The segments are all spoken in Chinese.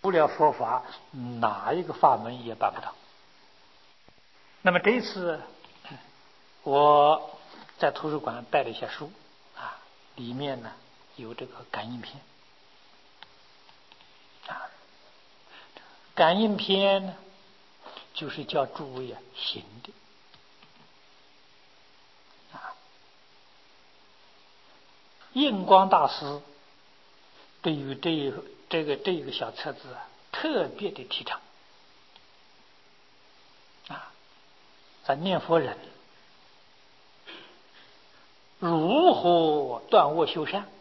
除了佛法，哪一个法门也办不到。那么这一次我在图书馆带了一些书里面呢有这个感应篇感应篇呢就是叫诸位行的印光大师对于这个小册子特别的提倡咱念佛人如何断恶修善？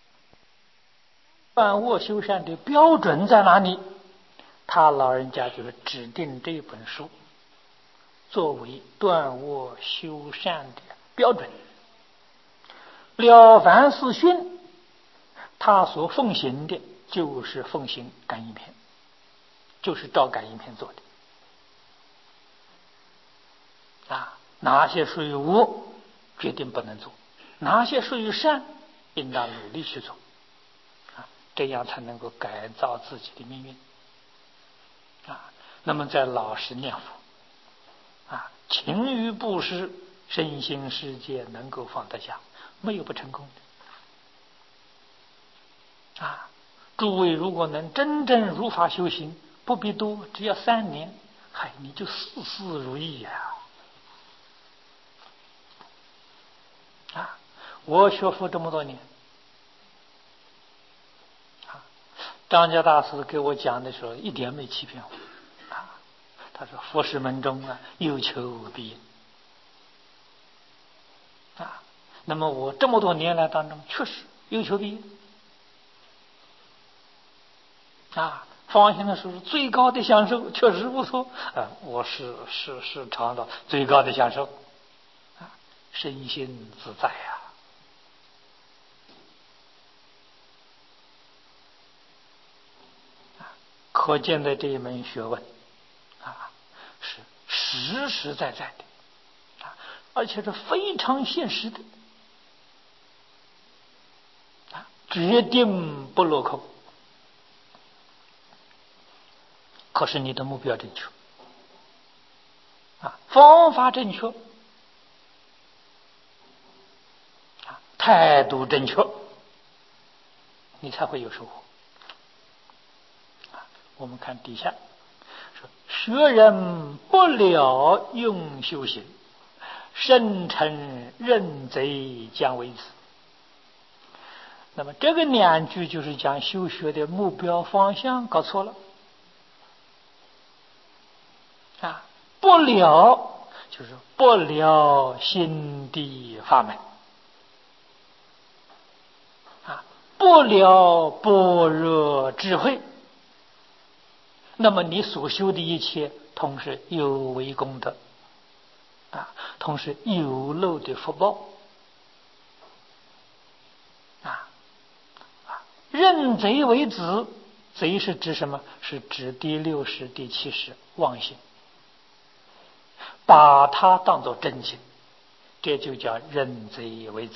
断恶修善的标准在哪里？他老人家就是指定这本书作为断恶修善的标准。了凡四训他所奉行的就是奉行感应篇，就是照感应篇做的哪些属于恶决定不能做，哪些属于善应当努力去做这样才能够改造自己的命运那么在老实念佛勤于布施，身心世界能够放得下，没有不成功的诸位如果能真正如法修行，不必多，只要3年，你就事事如意我学佛这么多年张家大师给我讲的时候一点没欺骗我他说佛事门中有求必应那么我这么多年来当中确实有求必应放心的说最高的享受确实不错我是尝到最高的享受身心自在可见的这一门学问是实实在在的而且是非常现实的决定不落空。可是你的目标正确方法正确态度正确，你才会有收获我们看底下说学人不了用修行，深沉认贼将为止。那么这个2句就是讲修学的目标方向搞错了不了就是不了心地法门不了般若智慧，那么你所修的一切同时有为功德同时有漏的福报认贼为子，贼是指什么？是指第60、第70妄心，把它当作真心，这就叫认贼为子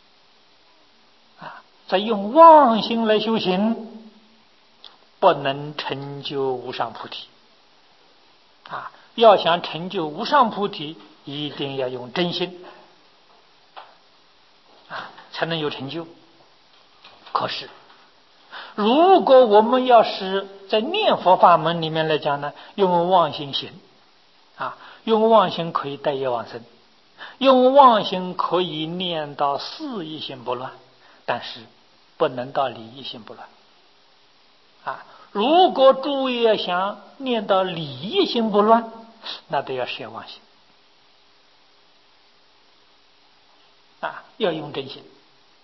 再用妄心来修行，不能成就无上菩提要想成就无上菩提，一定要用真心才能有成就。可是如果我们要是在念佛法门里面来讲呢，用妄心行用妄心可以带业往生，用妄心可以念到事一心不乱，但是不能到理一心不乱如果诸位要想念到理一心不乱，那都要摄妄心要用真心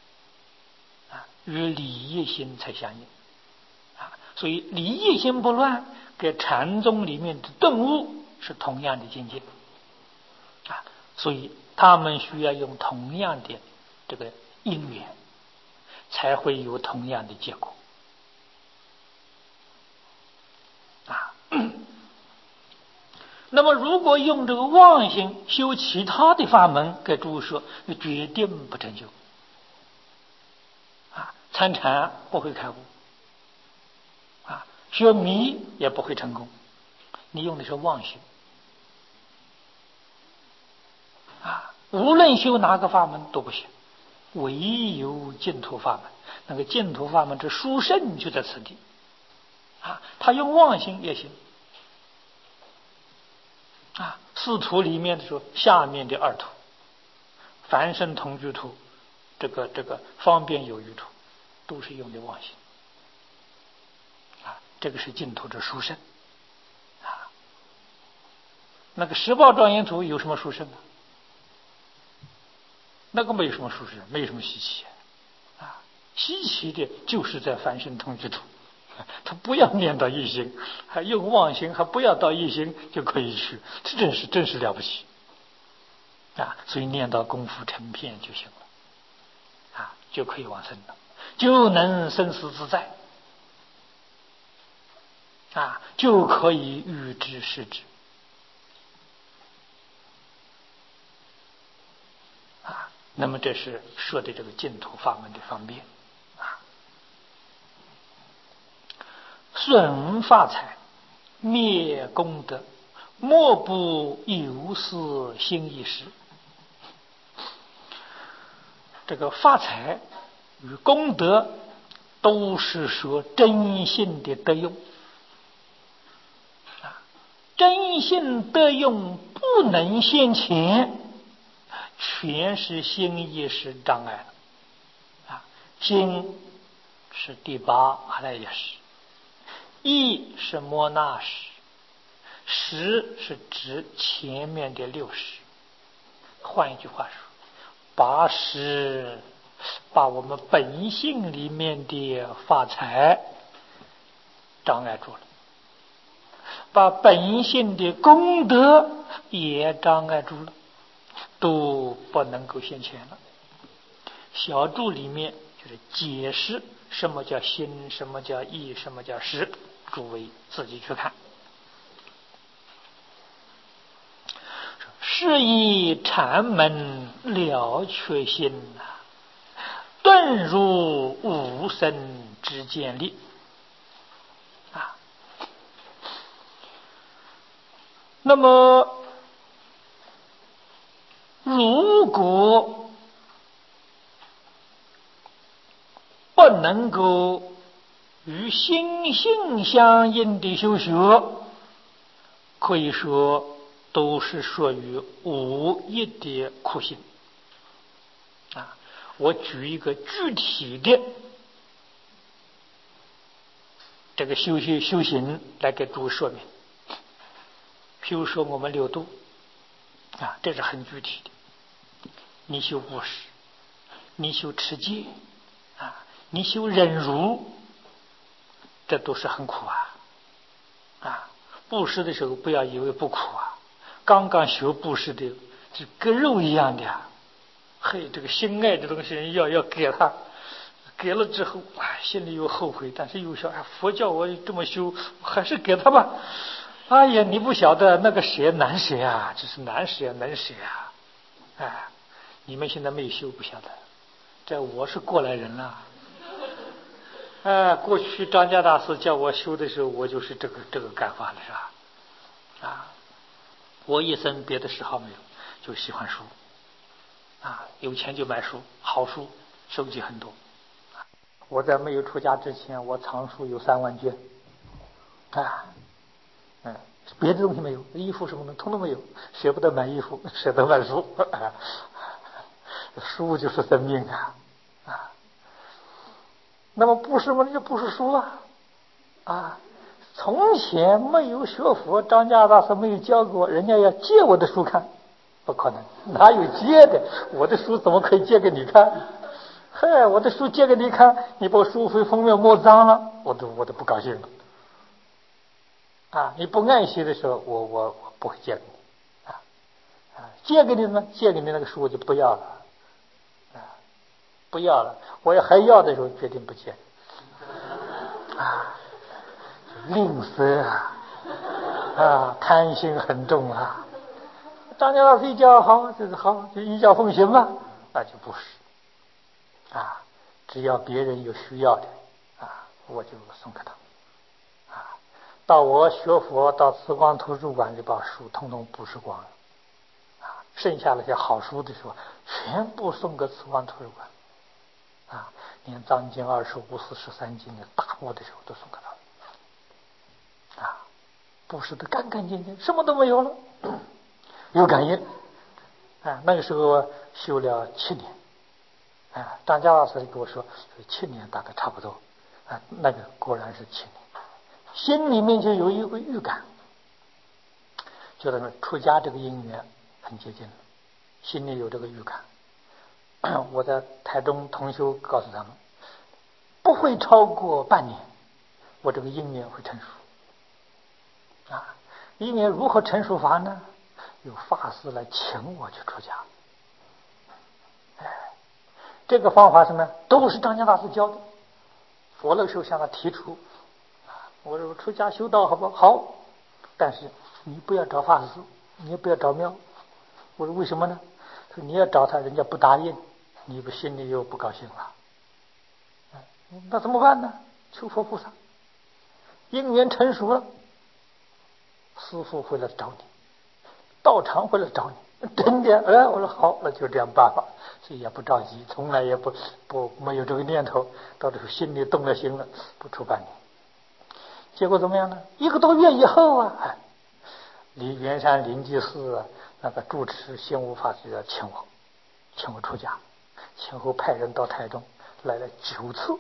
与理一心才相应所以理一心不乱跟禅宗里面的顿悟是同样的境界所以他们需要用同样的这个因缘，才会有同样的结果那么如果用这个妄心修其他的法门，给诸位说决定不成就参禅不会开悟学密也不会成功。你用的是妄心啊！无论修哪个法门都不行，唯有净土法门。那个净土法门之殊胜就在此地啊！他用妄心也行啊。四图里面的说，下面的二图，凡圣同居图，这个方便有余图，都是用的妄心啊。这个是净土之殊胜啊。那个十报庄严图有什么殊胜啊？那个没有什么殊胜，没有什么稀奇啊。稀奇的就是在凡圣同居图，他不要念到一心，还用妄心，还不要到一心就可以去，这真是了不起啊！所以念到功夫成片就行了啊，就可以往生了，就能生死自在啊，就可以预知实知啊。那么这是说的这个净土法门的方便啊。损法财，灭功德，莫不有失心意识。这个发财与功德都是说真性的德用啊，真性德用不能现前，全是心意识障碍啊。心是第八阿赖耶识，意是摩那识，识是指前面的六识。换一句话说，八识把我们本性里面的发财障碍住了，把本性的功德也障碍住了，都不能够现前了。小注里面就是解释什么叫心，什么叫意，什么叫识，诸位自己去看。是以禅门了却心啊，顿入无生之见力啊。那么如果不能够与心性相应的修学，可以说都是属于无益的苦行啊。我举一个具体的这个修行来给诸位说明。譬如说我们六度啊，这是很具体的。你修布施，你修持戒啊，你修忍辱，这都是很苦啊。布施的时候不要以为不苦啊，刚刚学布施的是割肉一样的嘿，这个心爱的东西要给他，给了之后心里又后悔，但是又想佛教我这么修，还是给他吧。哎呀，你不晓得那个舍难舍啊，这是难舍能舍啊！你们现在没有修不晓得，这我是过来人了。过去张家大师叫我修的时候，我就是这个干法了，是吧？我一生别的嗜好没有，就喜欢书有钱就买书，好书收集很多。我在没有出家之前，我藏书有3万卷别的东西没有，衣服什么的通通没有，舍不得买衣服，舍得买书书就是生命那么布施嘛，就布施书从前没有学佛，张家大师没有教过，人家要借我的书看，不可能，哪有借的？我的书怎么可以借给你看？我的书借给你看，你把书封面摸脏了，我都不高兴了你不爱惜的时候，我不会借给你借给你呢，借给你那个书我就不要了不要了，我要还要的时候决定不借吝啬贪心很重张家老师一教好，就是好，就依教奉行嘛，那就不是只要别人有需要的我就送给他到我学佛到慈光图书馆里把书统统布施光了啊，剩下那些好书的时候全部送给慈光图书馆啊，连藏经25、43经的大部的时候都送给他啊，布施的干干净净，什么都没有了，有感应啊。那个时候修了7年啊，张家老师跟我说7年大概差不多啊，那个果然是7年，心里面就有一个预感，觉得出家这个因缘很接近了，心里有这个预感。我在台中同修告诉他们，不会超过半年，我这个因缘会成熟啊。因缘如何成熟法呢？有法师来请我去出家。这个方法什么都是张家大师教的。我那时候向他提出，我说出家修道好不好？好，但是你不要找法师，你也不要找庙。我说为什么呢？他说你要找他，人家不答应，你不心里又不高兴了。那怎么办呢？求佛菩萨，因缘成熟了，师父会来找你，道场会来找你，真的。我说好，那就这样办法，所以也不着急，从来也没有这个念头，到这时候心里动了心了，不出半年。结果怎么样呢？1个多月以后啊，离圆山灵济寺那个住持心无法师要请我出家，前后派人到台中来了9次。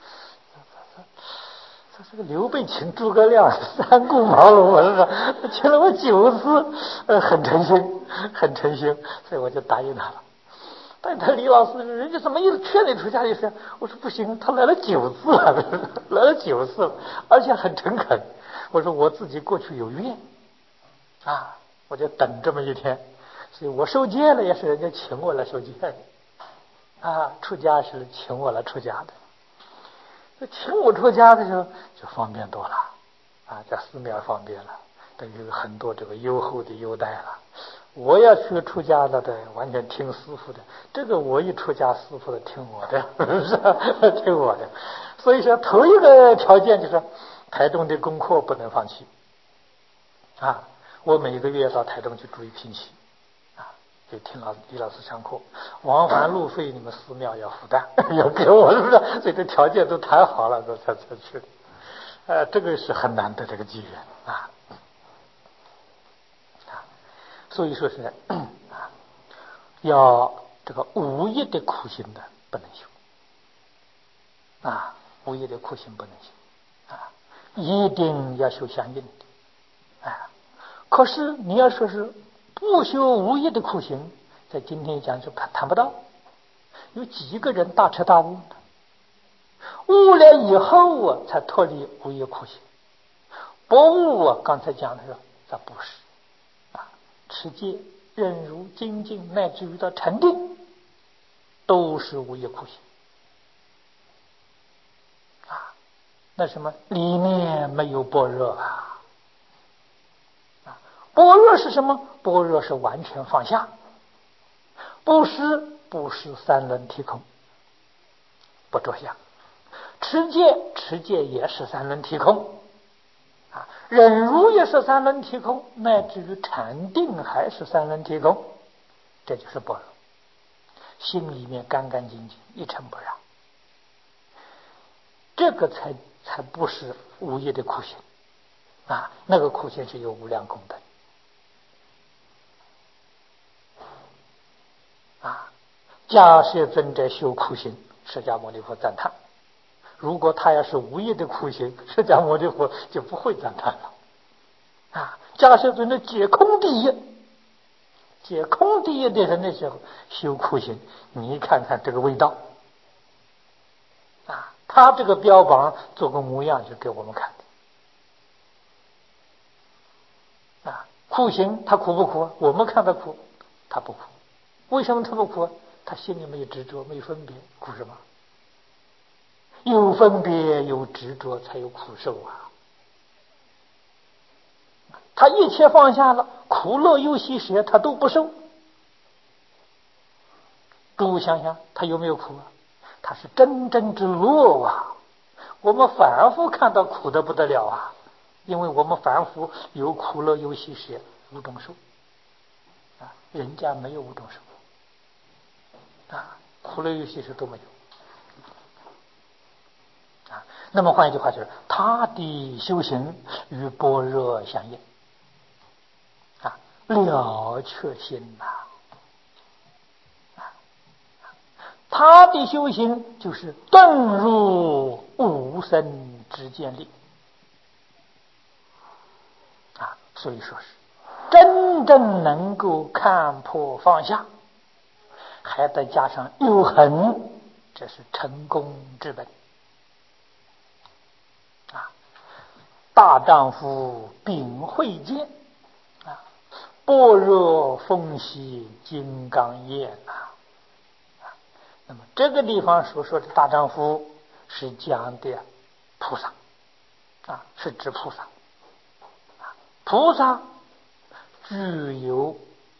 这个刘备请诸葛亮3顾茅庐，我说请了我9次，很诚心，所以我就答应他了。但他李老师，人家怎么一直劝你出家一声？我说不行，他来了9次了，来了9次了，而且很诚恳。我说我自己过去有愿啊，我就等这么一天，所以我受戒了也是人家请我来受戒的啊，出家是请我来出家的。请我出家的时候就方便多了啊，在寺庙方便了，等于很多这个优厚的优待了。我要去出家了的，完全听师父的。这个我一出家，师父的听我的，是吧？听我的。所以说，头一个条件就是台中的功课不能放弃啊！我每个月到台中去住1星期啊，就听李老师上课，往返路费你们寺庙要负担，要给我，是不是？所以这条件都谈好了，才去的。这个是很难得这个机缘啊。所以说是要这个无业的苦行的不能修啊，无业的苦行不能修啊，一定要修相应的啊。可是你要说是不修无业的苦行，在今天讲就谈不到。有几个人大彻大悟的，悟了以后啊，才脱离无业苦行。不悟啊，刚才讲的是咱不是。持戒、忍辱、精进，乃至于到禅定，都是无业苦行啊。那什么里面没有般若啊？般若是什么？般若是完全放下，不是三轮体空，不着相。持戒也是三轮体空。忍辱也是三轮体空，乃至于禅定还是三轮体空，这就是般若，心里面干干净净，一尘不染，这个才不是无业的苦行啊！那个苦行是有无量功德啊！假设尊者修苦行，释迦牟尼佛赞叹。如果他要是无业的苦行，释迦牟尼佛就不会赞叹了啊！假设尊者解空第一的人的时候修苦行，你看看这个味道啊！他这个标榜做个模样就给我们看的啊！苦行他苦不苦？我们看他苦，他不苦。为什么他不苦？他心里没有执着，没有分别，苦什么？有分别有执着才有苦受啊！他一切放下了，苦乐忧喜舍他都不受。诸位想想，他有没有苦啊？他是真正之乐啊！我们反复看到苦的不得了啊！ 因为我们凡夫有苦乐有喜舍五种受啊，人家没有五种受啊，苦乐有喜舍都没有啊。那么换一句话就是，他的修行与般若相应啊，了却心呐。他的修行就是顿入无生之见力啊，所以说是真正能够看破放下，还得加上有恒，这是成功之本啊。大丈夫秉慧见啊，般若风息金刚眼呐。那么这个地方所说的大丈夫是讲的菩萨啊，是指菩萨啊，菩萨具有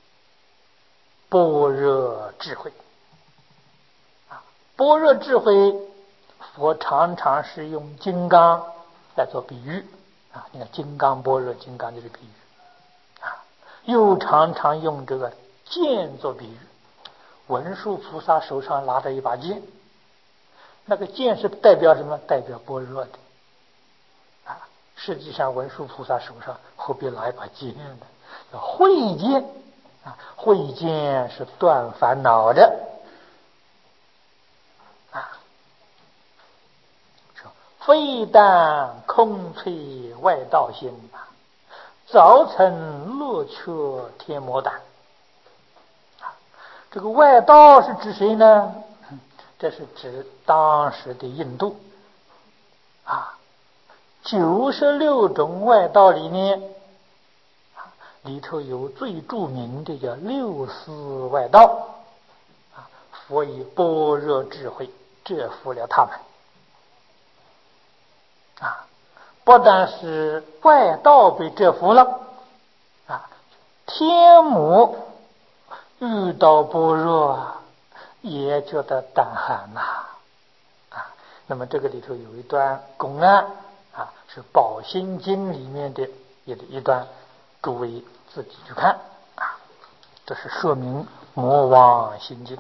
般若智慧啊，般若智慧，佛常常是用金刚来做比喻啊，你看金刚般若，金刚就是比喻啊，又常常用这个剑做比喻。文殊菩萨手上拿着一把剑，那个剑是代表什么？代表般若的啊。实际上文殊菩萨手上何必拿一把剑呢？叫慧剑啊，慧剑是断烦恼的啊。说非但空摧外道心啊，早成乐却天魔胆。这个外道是指谁呢？这是指当时的印度啊，96种外道里面里头有最著名的叫六思外道啊，佛以般若智慧折服了他们啊，不但是外道被折服了啊，天魔遇到般若啊，也觉得胆寒呐啊。那么这个里头有一段公案啊，是《宝心经》里面的一段，诸位自己去看啊。这是说明魔王心经。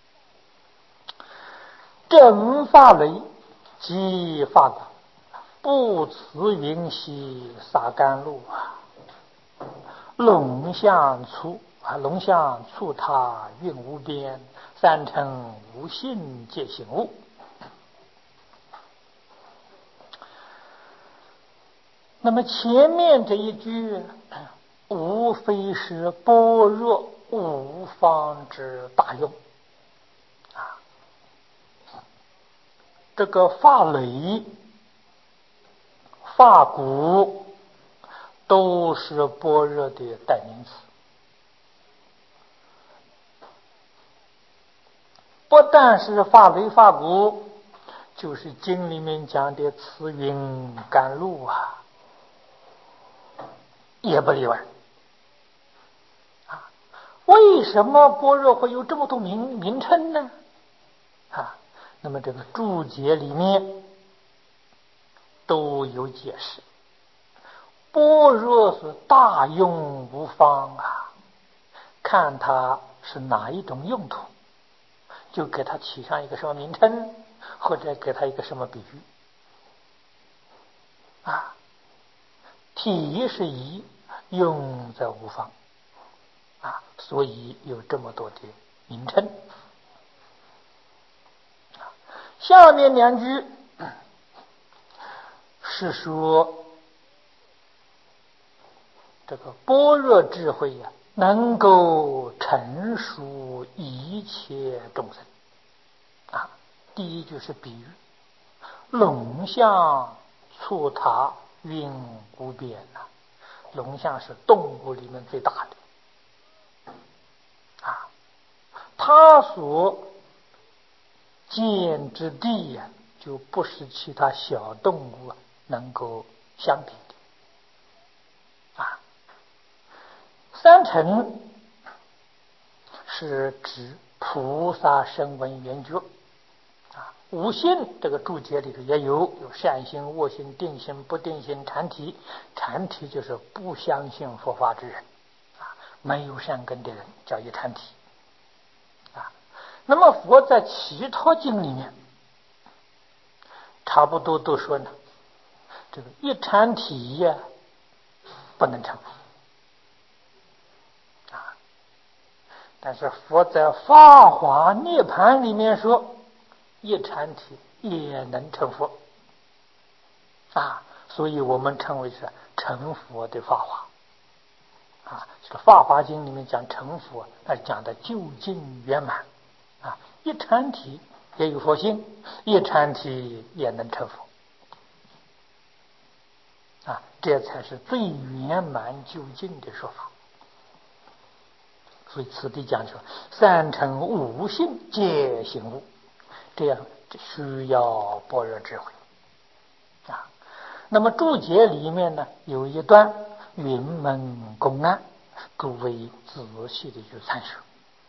正法雷即法鼓，不辞云兮洒甘露啊。龙象触他运无边，三乘无性皆醒悟。那么前面这一句无非是般若无方之大用啊，这个法雷法鼓都是般若的代名词，不但是法雷法鼓，就是经里面讲的慈云甘露啊，也不例外啊。为什么般若会有这么多名称呢？啊，那么这个注解里面都有解释。般若是大用无方啊，看它是哪一种用途，就给它起上一个什么名称，或者给它一个什么比喻啊。体是一，用在无方啊，所以有这么多的名称。下面两句是说这个般若智慧呀，能够成熟一切众生啊。第一句是比喻，龙象触他运无边呐，龙象是动物里面最大的啊，它所见之地呀，就不是其他小动物能够相比的啊。三乘是指菩萨声闻缘觉啊， 五心这个注解里头也有善心、恶心、定心、不定心、禅体。禅体就是不相信佛法之人没有善根的人叫一禅体那么佛在其他经里面差不多都说呢，这个一禅体不能成佛但是佛在法华涅盘里面说一禅体也能成佛所以我们称为是成佛的法华这个法华经里面讲成佛，那讲的究竟圆满一禅体也有佛性，一禅体也能成佛这才是最圆满究竟的说法。所以此地讲说三乘五性皆醒悟，这样需要般若智慧那么注解里面呢有一段云门公案，诸位仔细的去参学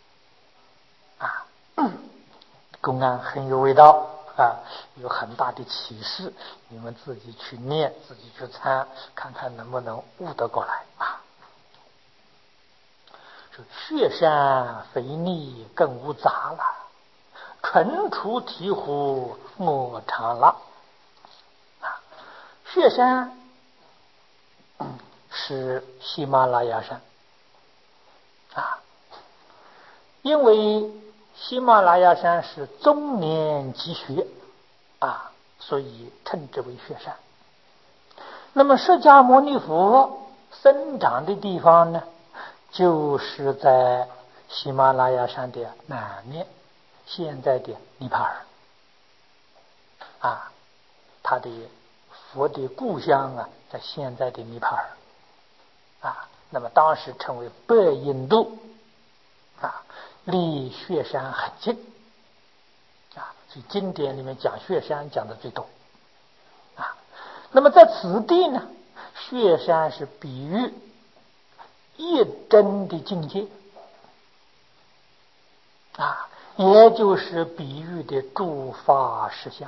公案很有味道有很大的启示，你们自己去念，自己去参，看看能不能悟得过来说雪山非泥更无杂了，纯出醍醐莫长了雪山是喜马拉雅山因为喜马拉雅山是终年积雪所以称之为雪山。那么释迦牟尼佛生长的地方呢，就是在喜马拉雅山的南面，现在的尼泊尔他的佛的故乡在现在的尼泊尔那么当时称为北印度离雪山很近所以经典里面讲雪山讲的最多那么在此地呢，雪山是比喻一真的境界也就是比喻的诸法实相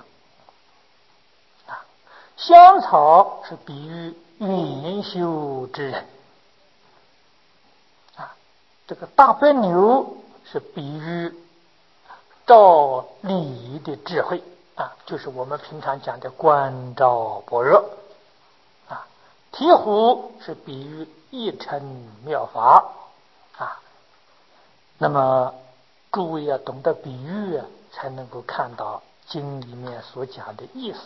香草是比喻圆修之人这个大白牛是比喻照理的智慧就是我们平常讲的观照般若醍醐是比喻一乘妙法那么诸位懂得比喻才能够看到经里面所讲的意思。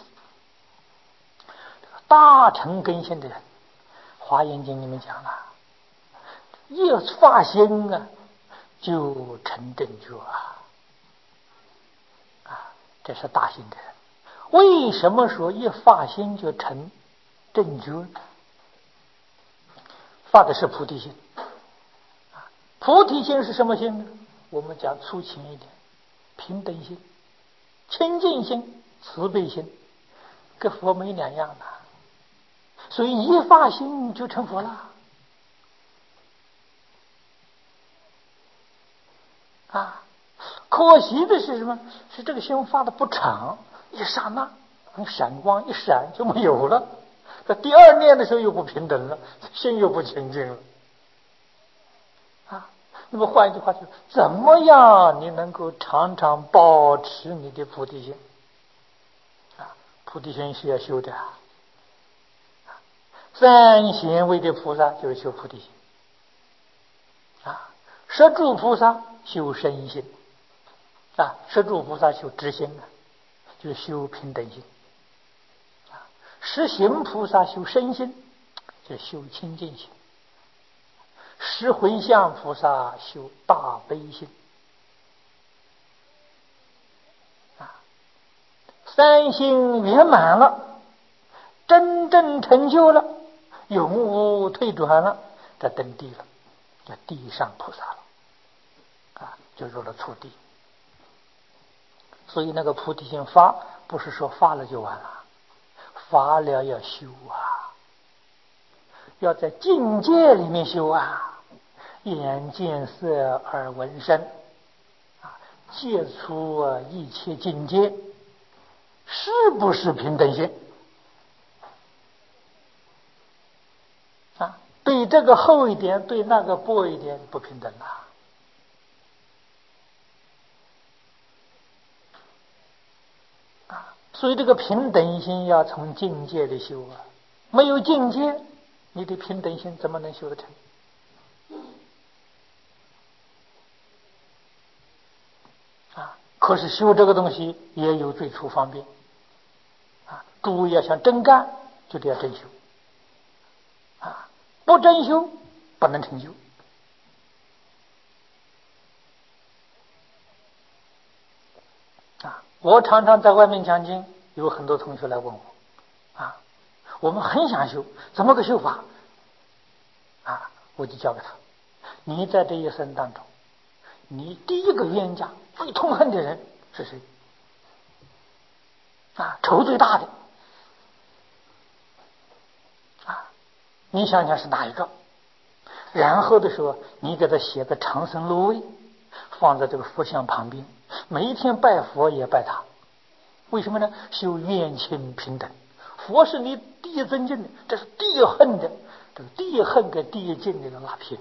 大乘根性的人，华严经里面讲了，一发心就成正觉这是大心的人。为什么说一发心就成正觉？发的是菩提心菩提心是什么心呢？我们讲粗浅一点，平等心、清净心、慈悲心，跟佛没两样所以一发心就成佛了可惜的是什么？是这个心发的不长，一刹那闪光一闪就没有了，在第二念的时候又不平等了，心又不清净了那么换一句话就是，怎么样你能够常常保持你的菩提心菩提心是要修的三贤位的菩萨就是修菩提心十住菩萨修身心十住菩萨修知心就是修平等心十行菩萨修身心就是修清净心十回向菩萨修大悲心三心圆满了，真正成就了，永无退转了，这登地了，叫地上菩萨了就入了初地。所以那个菩提心发不是说发了就完了，发了要修要在境界里面修眼见色耳闻声接触一切境界是不是平等心？啊，对这个厚一点，对那个薄一点，不平等了。啊，所以这个平等心要从境界里修啊，没有境界，你的平等心怎么能修得成？啊，可是修这个东西也有最初方便。啊，诸位要想真干，就得要真修。啊，不真修不能成就。啊，我常常在外面讲经，有很多同学来问我，啊，我们很想修，怎么个修法？啊，我就教给他，你在这一生当中，你第一个冤家最痛恨的人是谁？啊，仇最大的。啊，你想想是哪一个？然后的时候，你给他写个长生芦苇，放在这个佛像旁边，每一天拜佛也拜他。为什么呢？修冤亲平等。佛是你第一尊敬的，这是第一恨的，这个第一恨跟第一敬的拉平。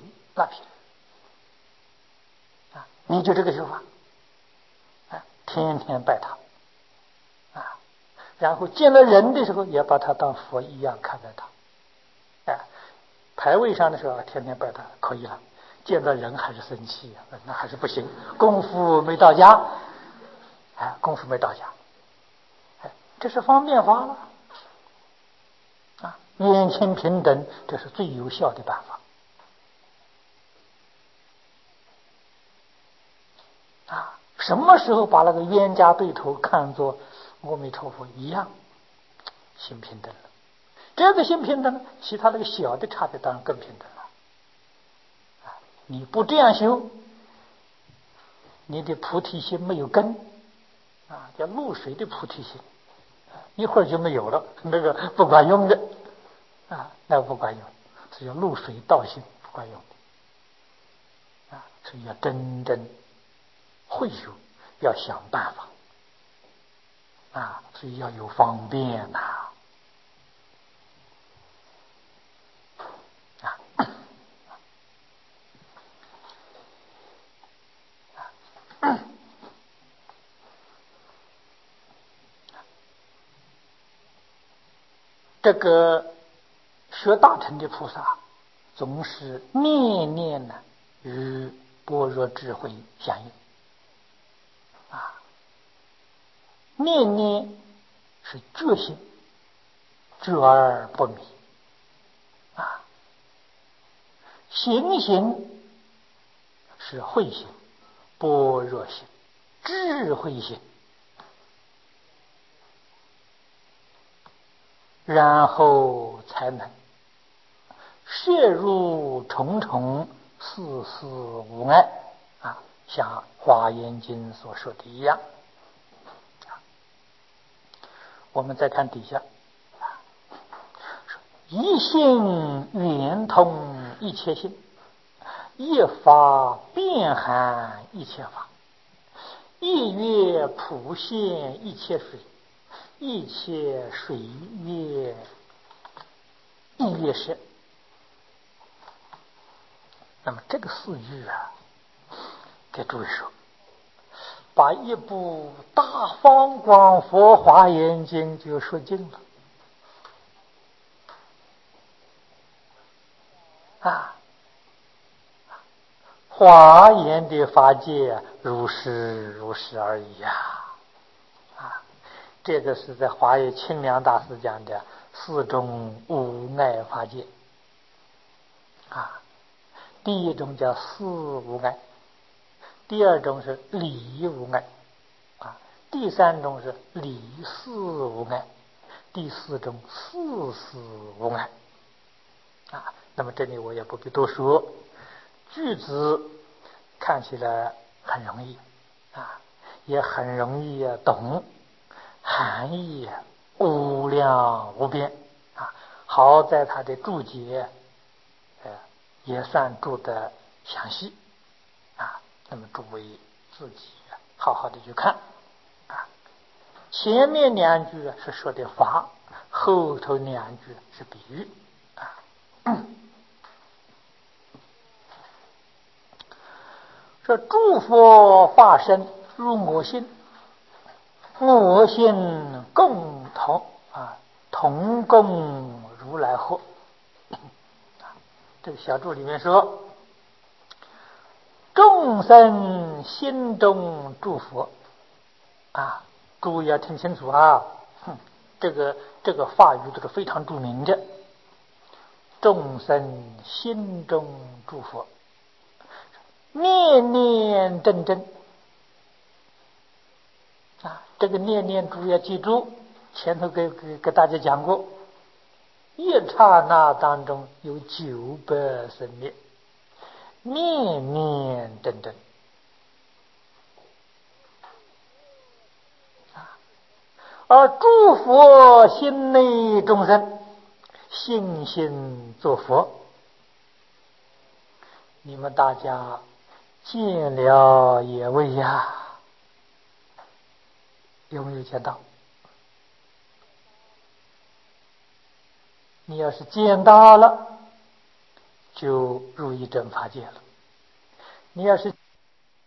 啊，你就这个修法，啊，天天拜他，啊，然后见了人的时候也把他当佛一样看待他，啊，牌位上的时候天天拜他可以了，见到人还是生气，那还是不行，功夫没到家，功夫没到家，这是方便法了。啊，冤亲平等，这是最有效的办法。啊，什么时候把那个冤家对头看作阿弥陀佛一样，心平等了。这个心平等，其他那个小的差别当然更平等了。啊，你不这样修，你的菩提心没有根，啊，叫露水的菩提心，一会儿就没有了，那个不管用的，啊，那个不管用，这叫露水道心，不管用的，啊，所以要真正会修，要想办法，啊，所以要有方便呐，这个学大乘的菩萨，总是念念呢与般若智慧相应，啊，念念是觉心，觉而不迷，啊，行行是慧心、般若心、智慧心，然后才能摄入重重，丝丝无碍，啊，像华严经所说的一样。我们再看底下，一心圆通一切心，一法遍含一切法，一月普现一切水，一切水月一月是。那么这个四句啊，给诸位说，把一部大方广佛华严经就说尽了啊！华严的法界如是而已呀！啊，这个是在华严清凉大师讲的四种无碍法界啊。第一种叫四无碍，第二种是理无碍，啊，第三种是理四无碍，第四种事事无碍，啊，那么这里我也不必多说，句子看起来很容易，啊，也很容易懂，含义无量无边，啊，好在他的注解，也算注得详细，啊，那么诸位自己好好的去看，啊， 前面两句是说的法，后头两句是比喻啊。说诸佛化身入我心，我心共同同共如来惑。这个小注里面说，众生心中诸佛诸位要听清楚啊！这个法语这个非常著名的，众生心中诸佛，念念真真这个念念诸位要记住，前头给大家讲过，一刹那当中有900生灭，念念真真而诸佛心内众生信心作佛。你们大家见了也未呀？有没有见到？你要是见到了，就入一真法界了。你要是